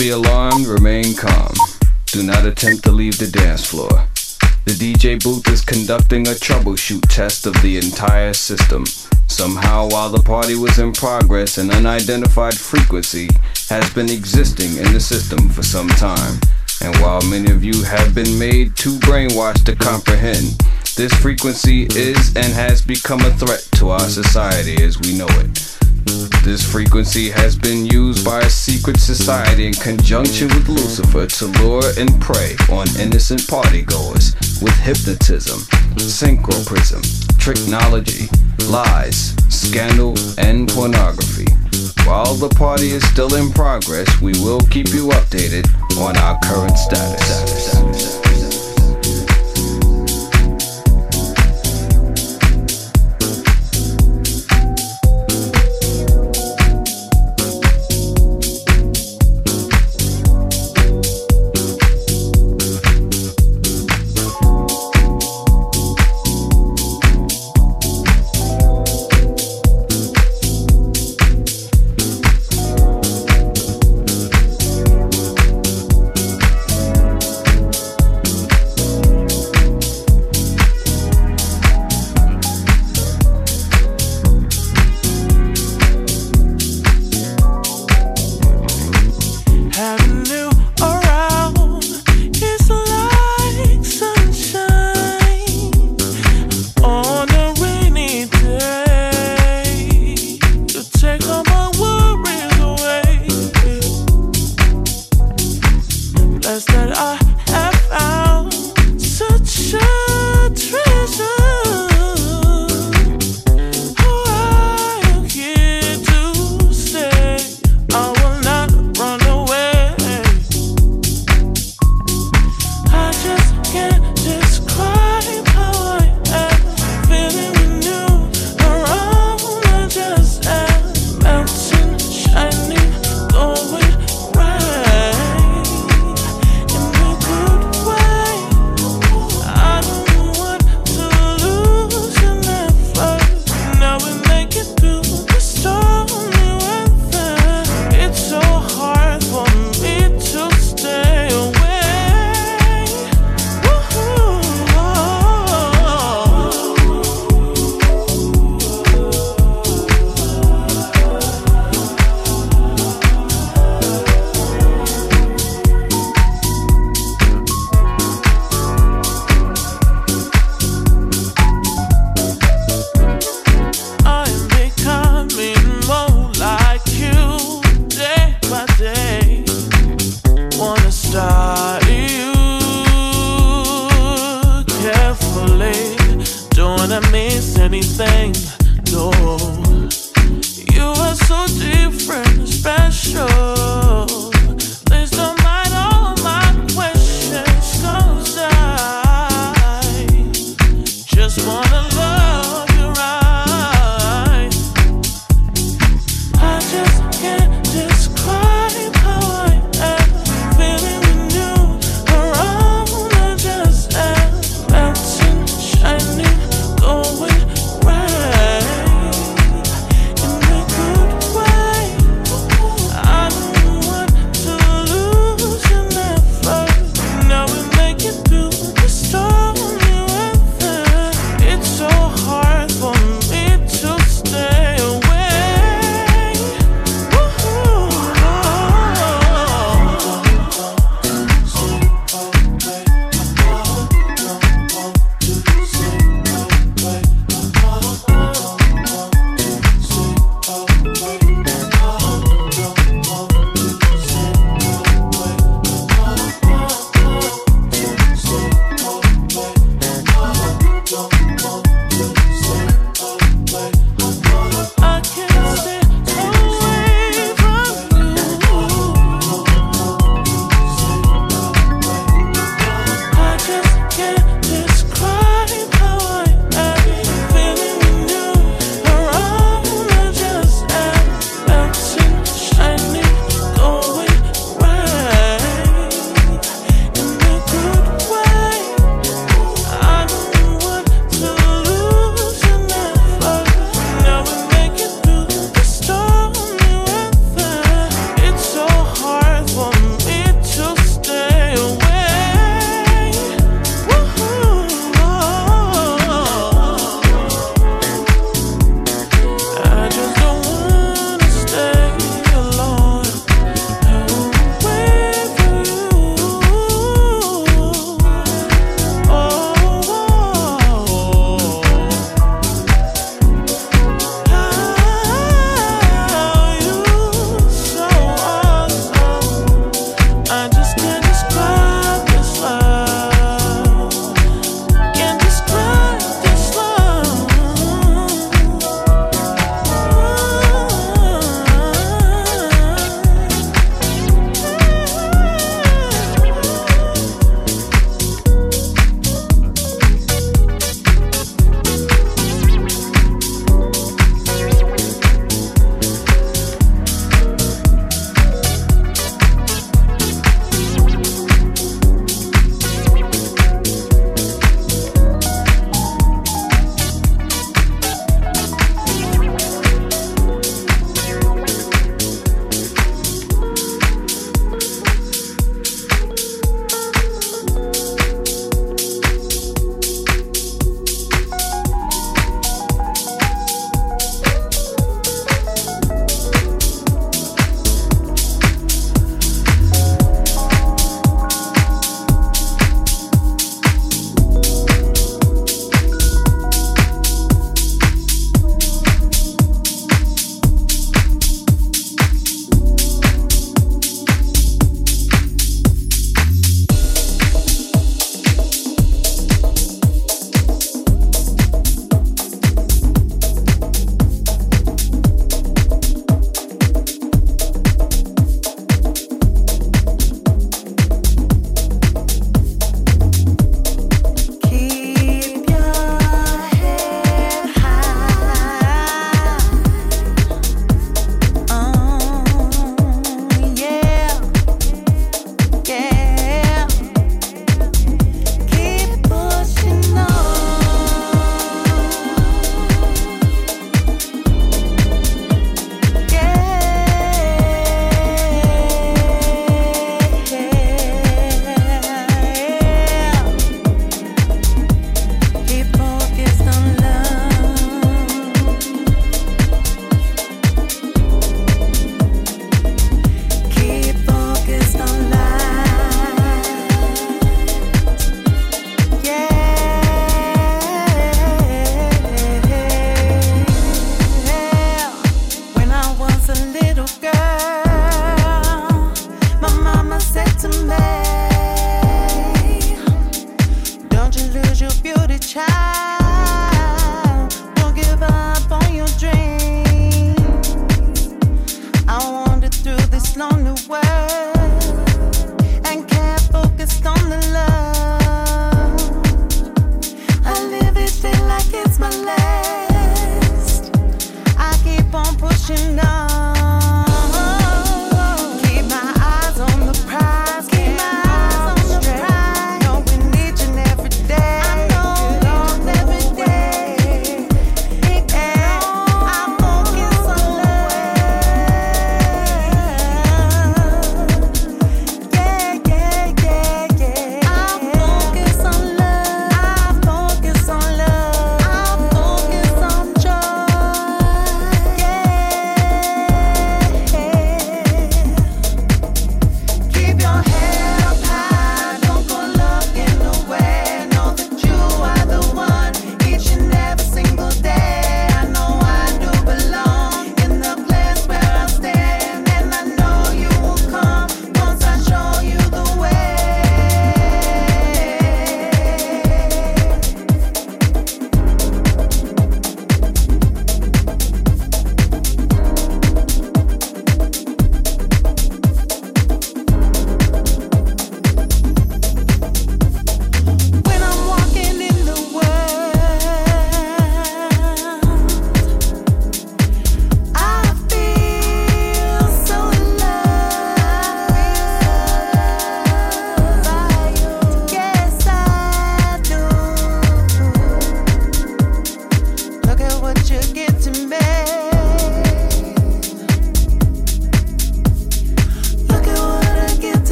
be alarmed, remain calm. Do not attempt to leave the dance floor. The DJ booth is conducting a troubleshoot test of the entire system. Somehow, while the party was in progress, an unidentified frequency has been existing in the system for some time. And while many of you have been made too brainwashed to comprehend, this frequency is and has become a threat to our society as we know it. This frequency has been used by a secret society in conjunction with Lucifer to lure and prey on innocent partygoers with hypnotism, synchroprism, tricknology, lies, scandal, and pornography. While the party is still in progress, we will keep you updated on our current status.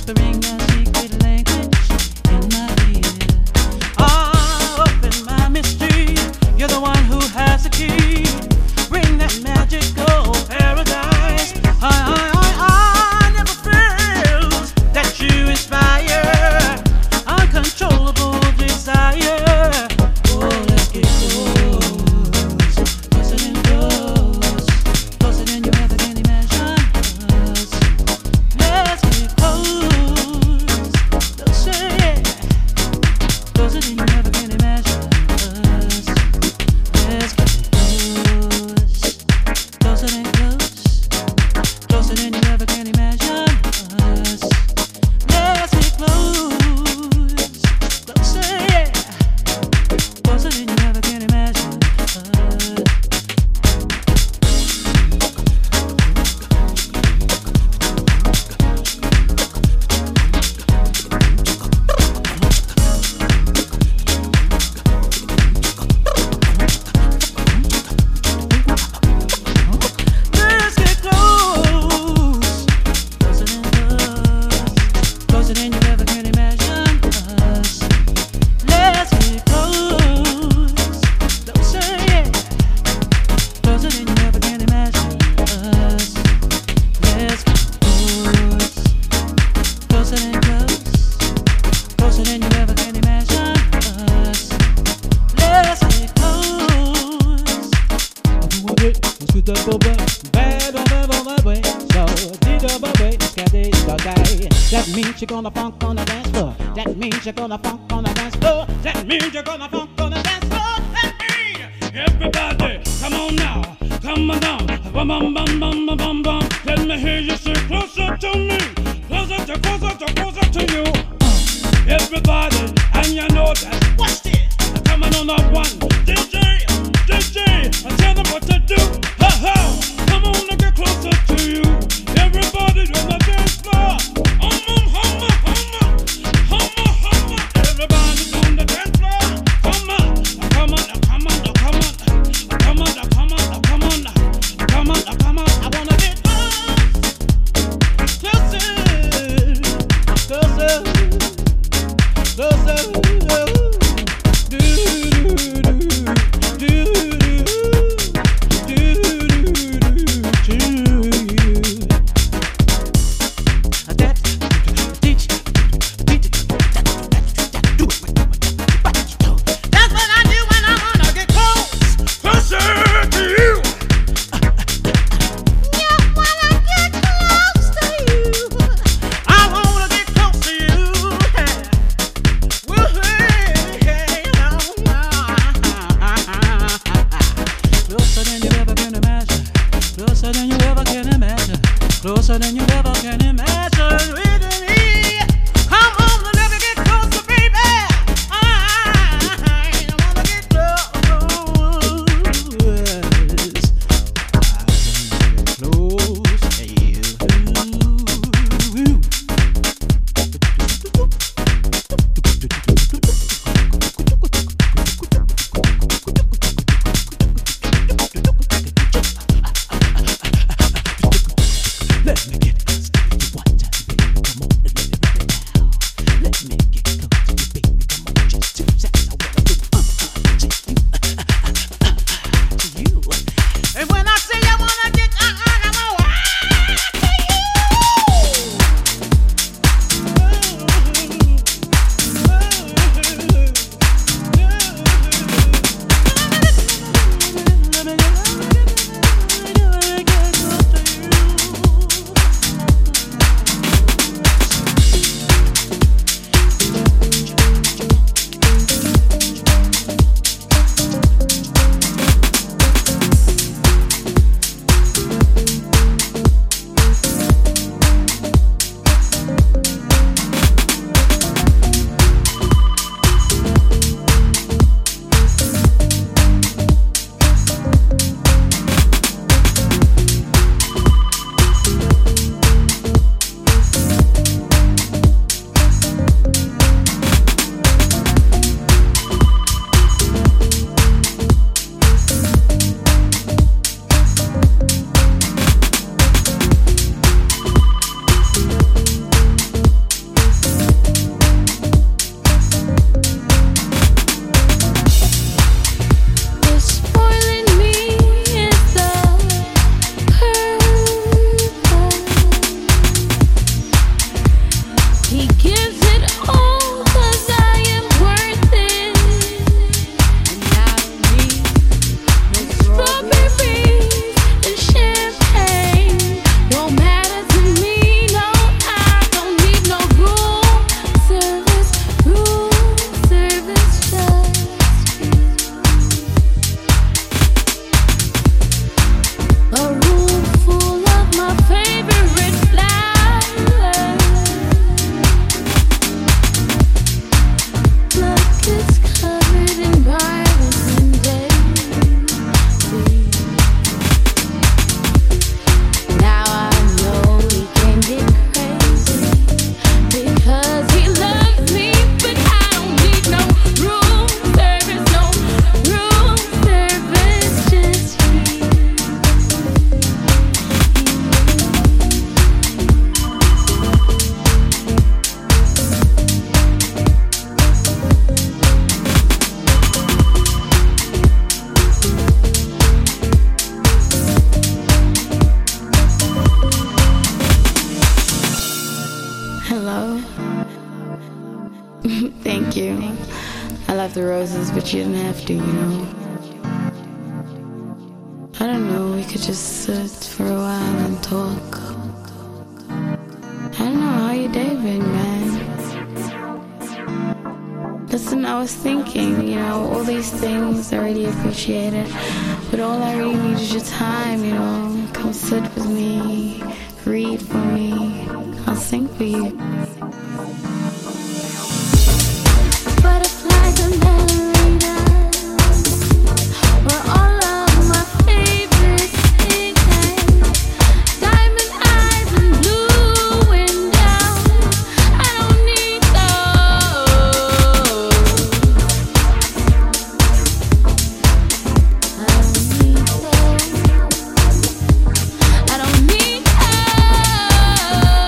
whispering a secret language in my ear. Ah, open my mystery. You're the one who has the key. Bring that magical paradise. I never felt that you inspire uncontrollable desire. Oh, let's get close, closer than close, closer than you ever can imagine us. Let's get close, closer, yeah, closer than you ever can imagine us. Let's get close, closer than close, closer than you ever can imagine us. Let's get close, closer, yeah, closer than you ever can imagine us. Let's get close, closer than close, closer than you ever can imagine us. Let's get close, closer, yeah, closer than you ever can imagine us. Let's get close, closer than close, closer than you ever can imagine us. Let's get close. That means you're gonna funk on the dance floor. That means you're gonna funk on the dance floor. That means you're gonna funk on the dance floor. That means everybody, come on now, come on down. Bum bum bum bum bum bum bum. Let me hear you say closer to me, closer to closer to closer to you. Everybody, and you know that. Watch this. Coming on up one, DJ, tell them what to do. Ha ha, come on and get closer to you. Everybody on the dance floor. Everybody's on the dance floor. Come on, come on, come on, come on, come on, come on, come on, come on, come on. I wanna get close, He gives it all 'cause I am worth it. And I don't need no strawberries and champagne. Don't matter to me, no, I don't need no room service, just a room full of my favorite flowers. Like it's covered in Bibles and daisies. Now I know he can get crazy because he loves me, but I don't need no room service, no room service, just hello. Thank you. I love the roses, but you didn't have to, you know. I don't know, we could just sit for a while and talk. I don't know, how your day been, man? Listen, I was thinking, you know, all these things I really appreciate it, but all I really need is your time, you know. Come sit with me, read for me, I'll sing for you. Butterflies and ballerinas were all of my favorites. Diamond eyes and blue windows. I don't need those. I don't need those. I don't need those.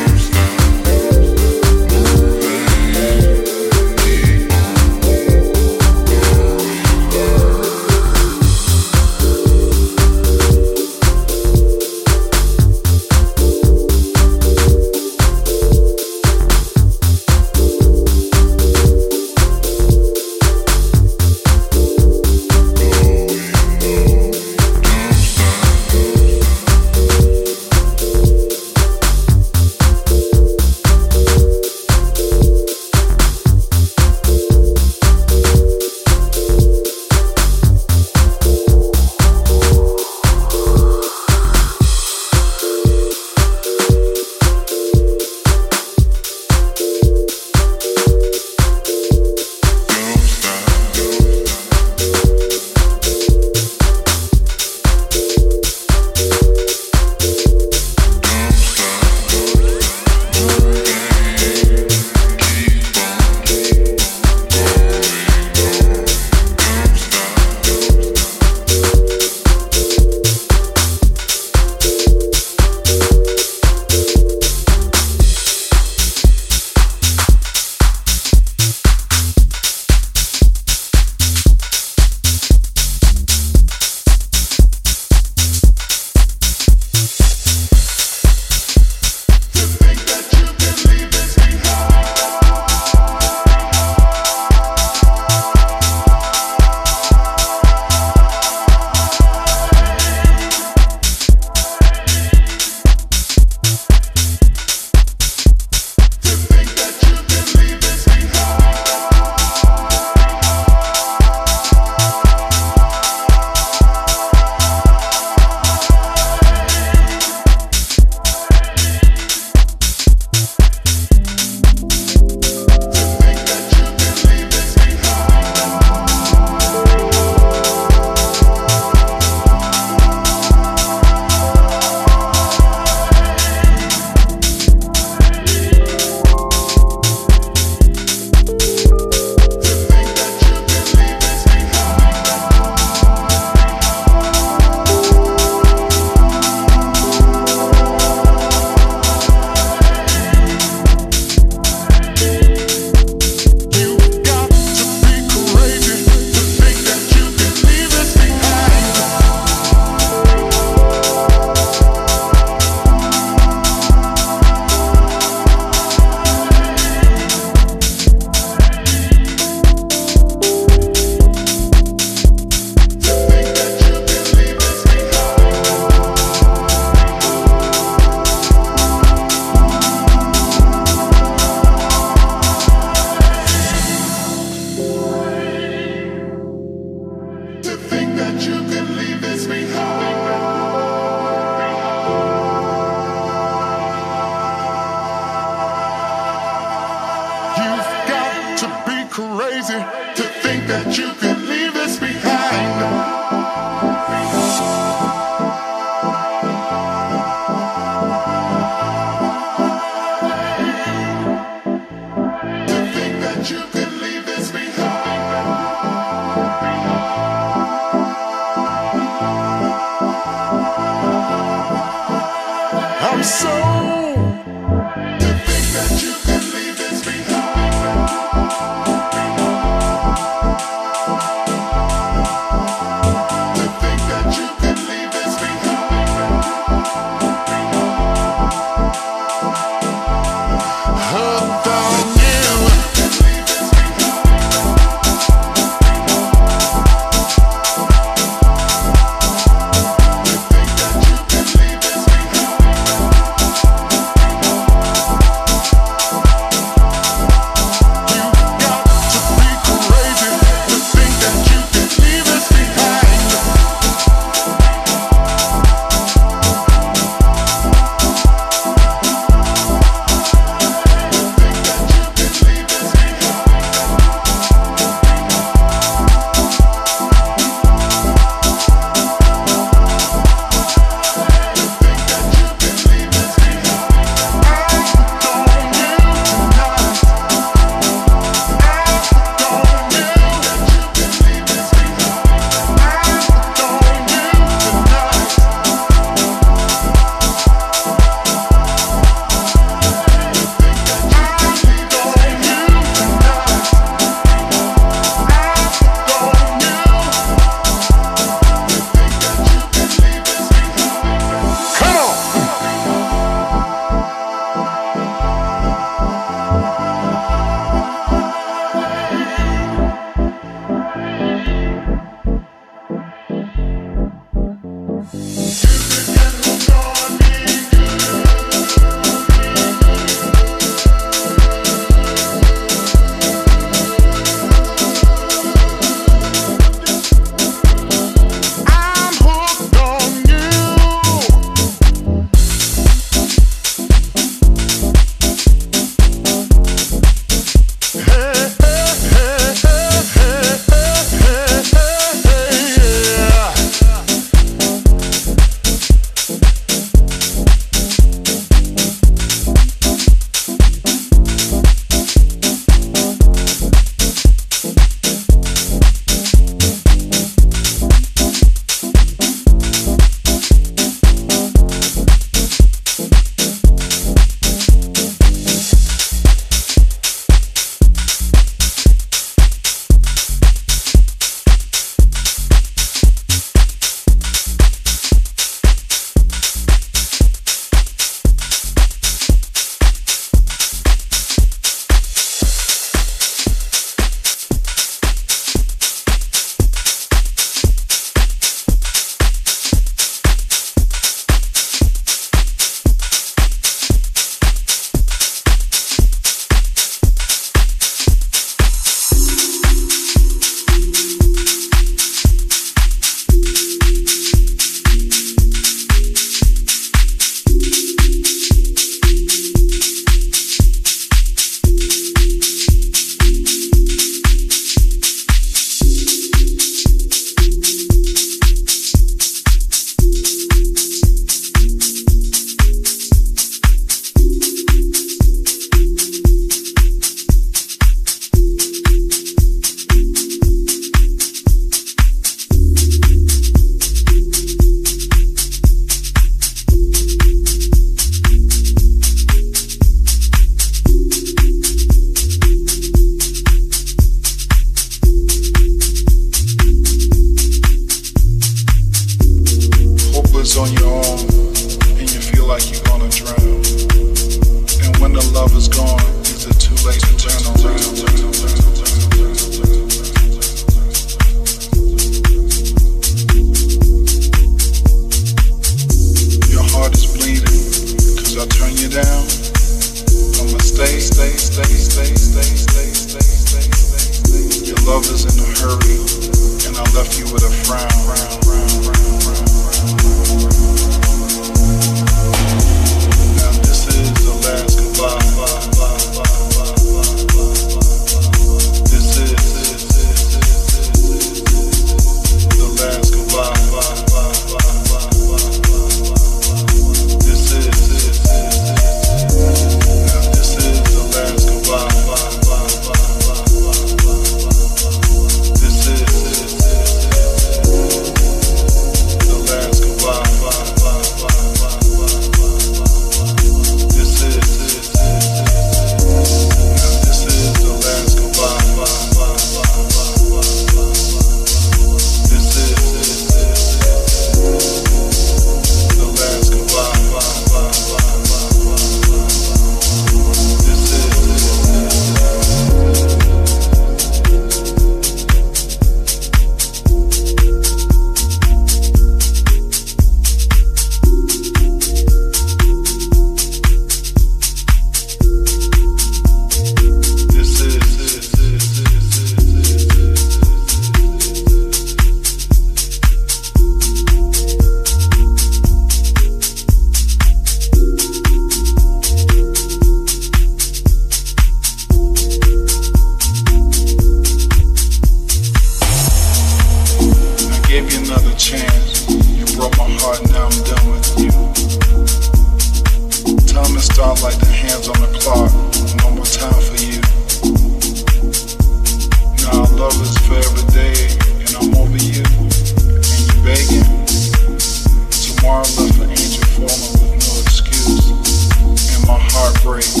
tomorrow left an angel falling with no excuse, and my heart breaks.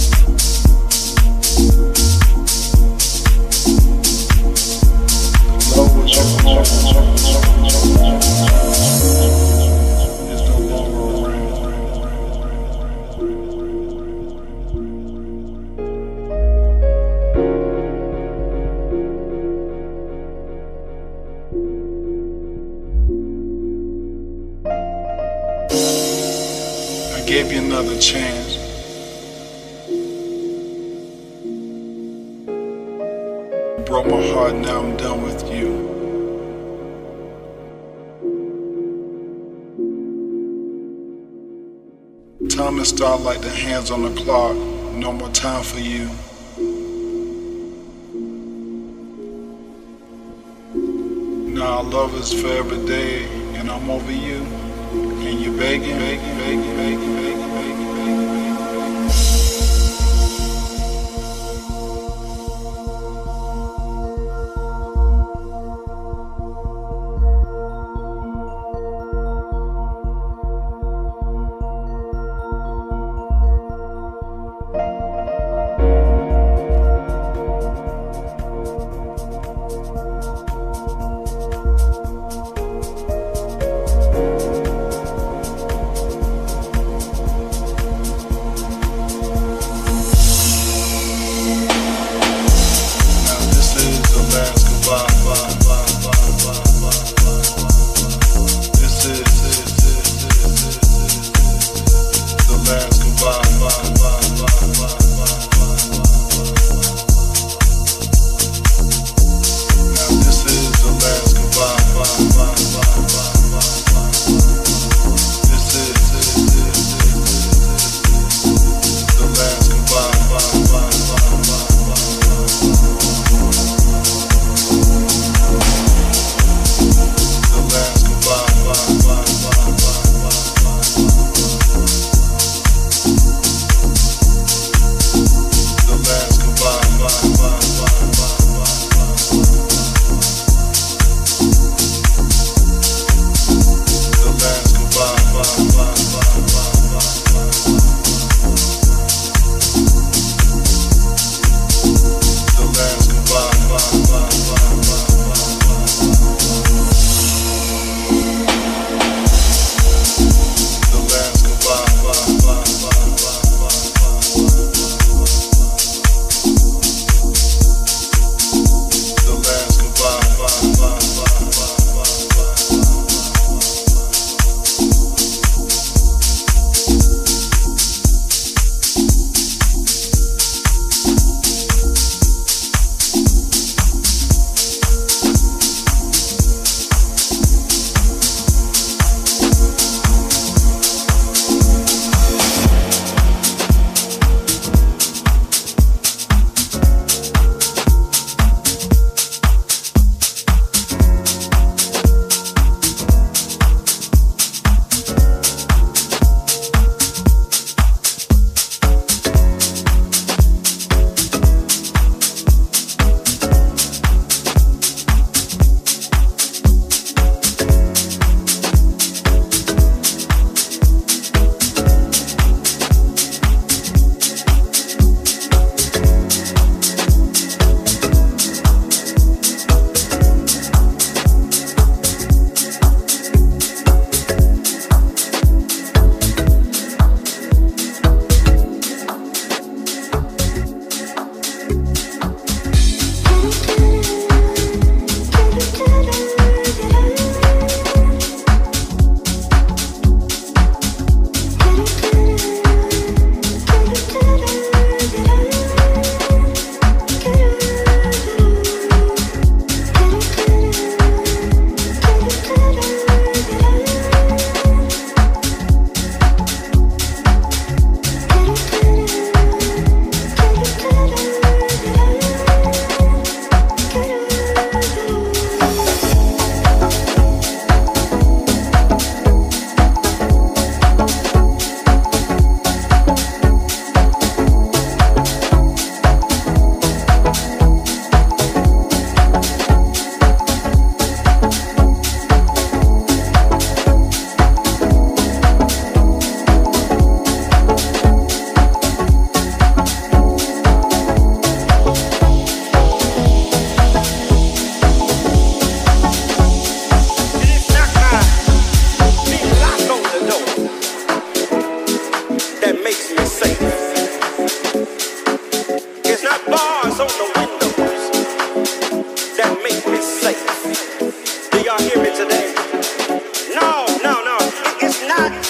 Love was is no longer around. I gave you another chance. Broke my heart, now I'm done with you. Time to start like the hands on the clock. No more time for you. Now our love is for every day, and I'm over you. And you're begging, begging, begging, begging, begging, begging, begging, begging.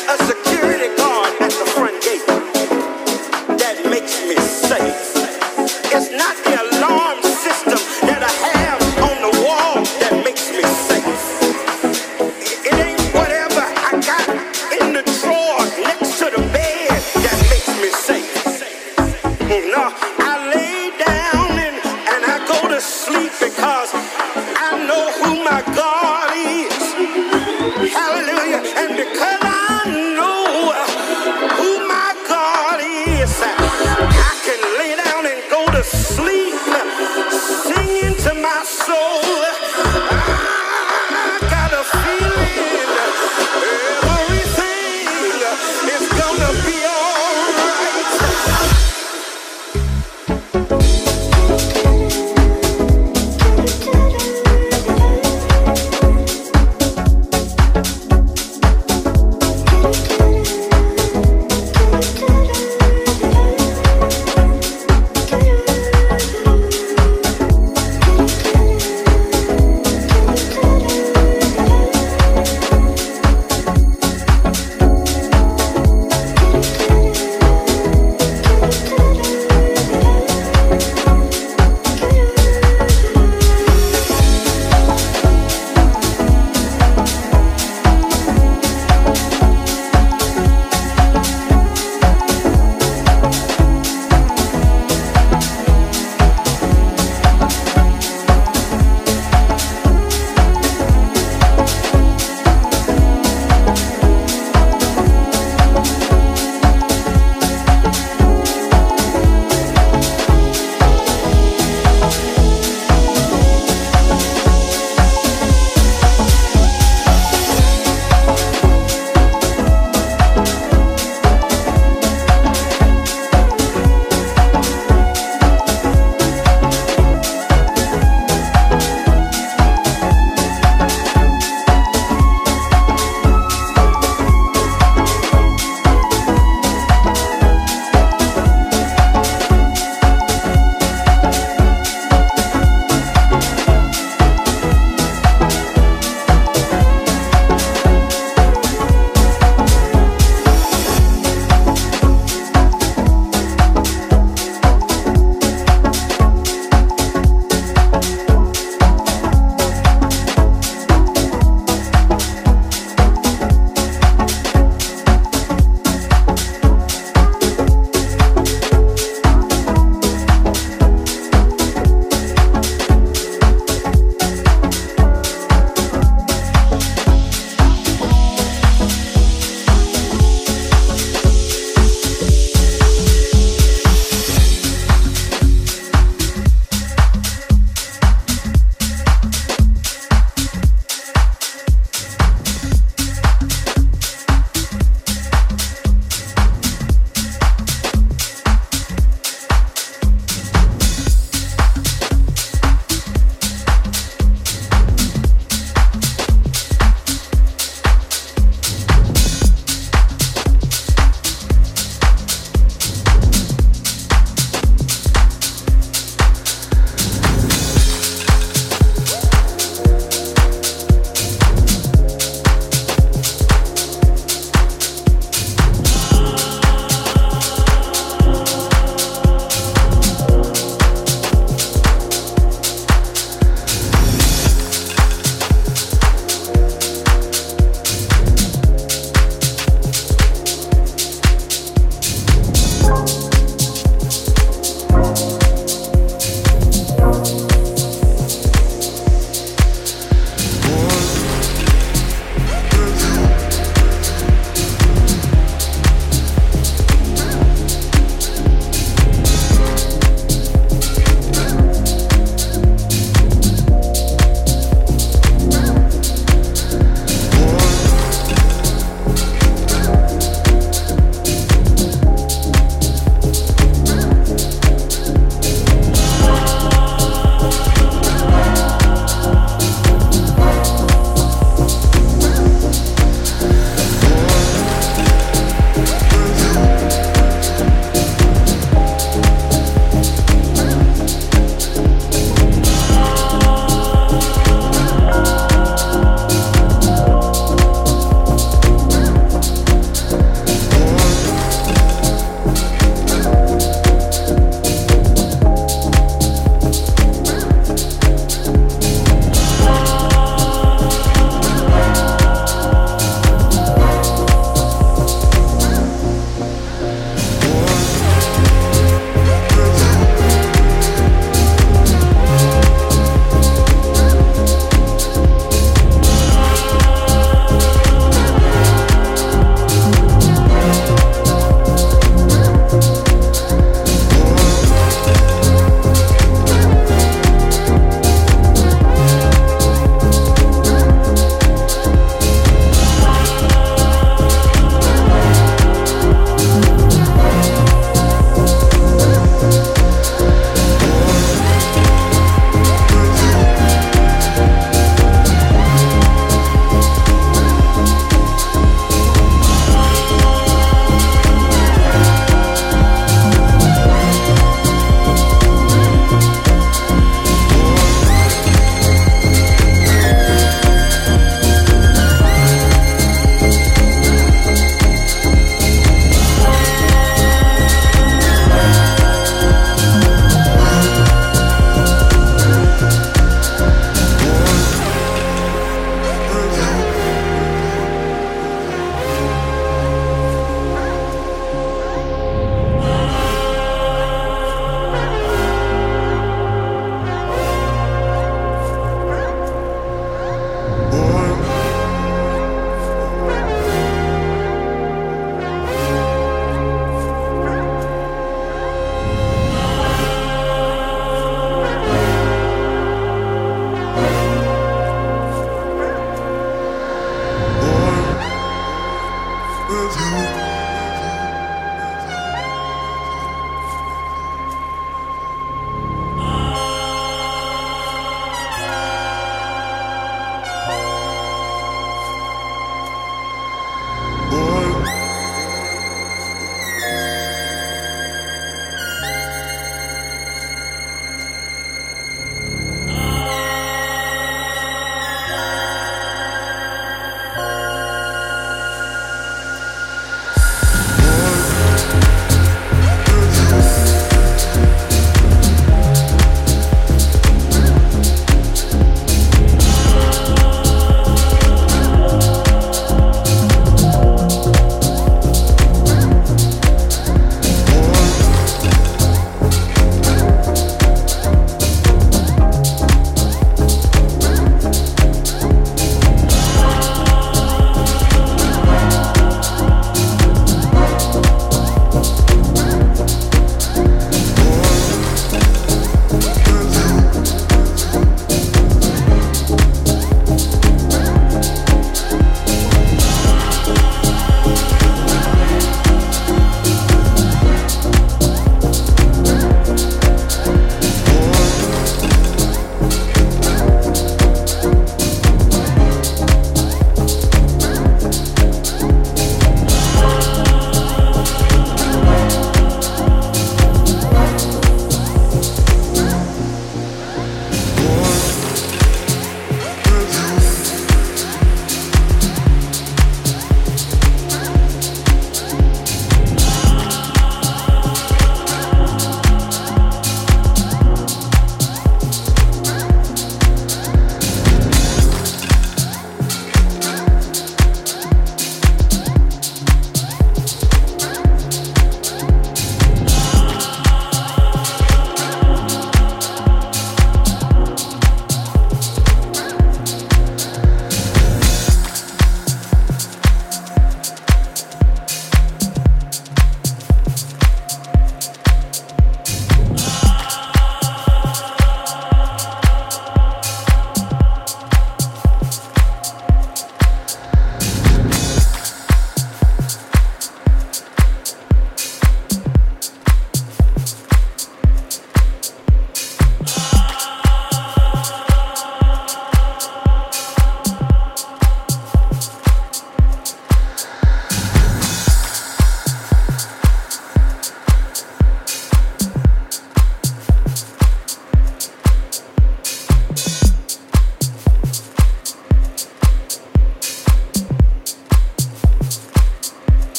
a security guard at the front gate that makes me safe. It's not the alarm system that I have on the wall that makes me safe. It ain't whatever I got in the drawer next to the bed that makes me safe. No, I lay down and I go to sleep because I know who my God is. Hallelujah. And because I know